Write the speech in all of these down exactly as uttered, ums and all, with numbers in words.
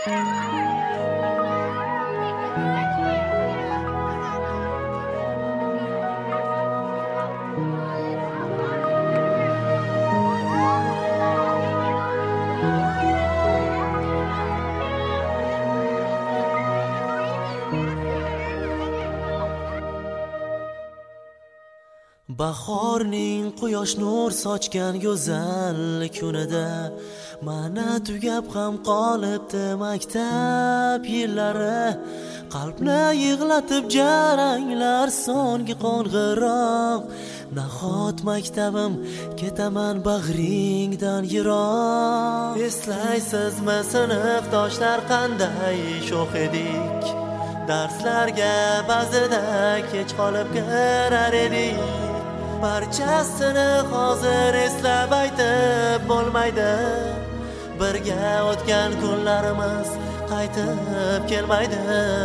Bahorning quyosh nur sochgan go'zal kunida mana tugab ham qolibdi maktab yillari. Qalbni yig'latib jaranglar so'nggi qo'ng'iroq. Nahot maktabim ketaman bag'ringdan yiroq. Eslaysizmi sinfdoshlar qanday sho'x edik? Darslarga ba'zida kech qolib kirar edik. Barchasini hozir eslab aytib bo'lmaydi. Birga o'tgan kunlarimiz qaytib kelmaydi.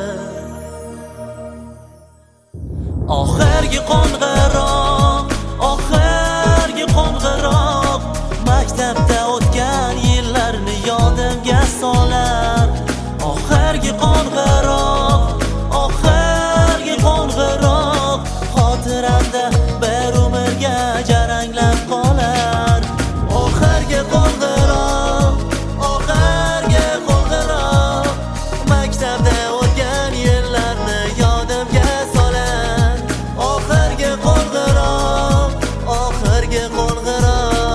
Oxirgi qo'ng'iroq, oxirgi qo'ng'iroq, maktabda o'tgan yillarni yodimga solar. Oxirgi qo'ng'iroq, oxirgi qo'ng'iroq, xotiramda bir umrga jaranglab qolar. Oxirgi qo'ng'iroq, oxirgi qo'ng'iroq, maktabda o'tgan yillarni yodimga solar. Oxirgi qo'ng'iroq, oxirgi qo'ng'iroq.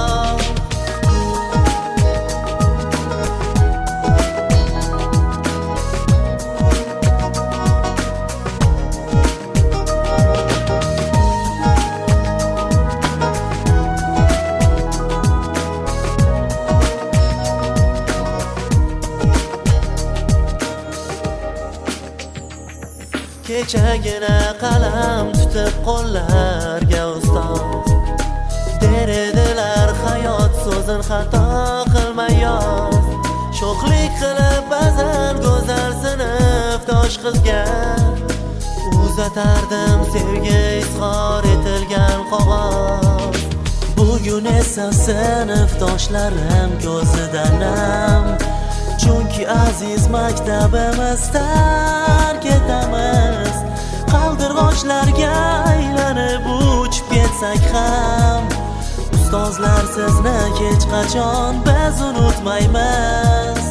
Kechagina qalam tutib qo'llarga ustoz der edilar, hayot so'zin xato qilmay yoz. Sho'xlik qilib ba'zan go'zal sinfdosh qizga uzatardim sevgi izhor etilgan qog'oz. Bugun esa sinfdoshlarim ko'zidan nam, chunki aziz maktabimizdan ketamiz. Qaldirg'ochlarga aylanib uchib ketsak ham, ustozlar sizni hech qachon biz unutmaymiz.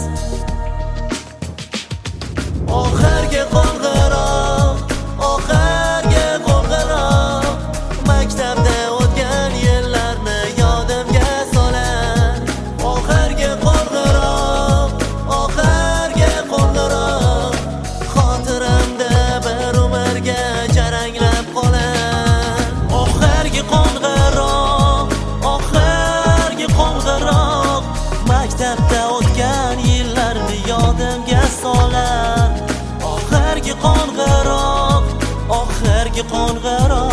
Oxirgi qo'ng'iroq, oxirgi qo'ng'iroq, maktabda o'tgan yillarni yodimga solar. Oxirgi qo'ng'iroq, oxirgi qo'ng'iroq, xotiramda bir umrga jaranglab qolar. Oxirgi qo'ng'iroq, oxirgi qo'ng'iroq, maktabda o'tgan yillarni yodimga solar. Oxirgi qo'ng'iroq, oxirgi qo'ng'iroq.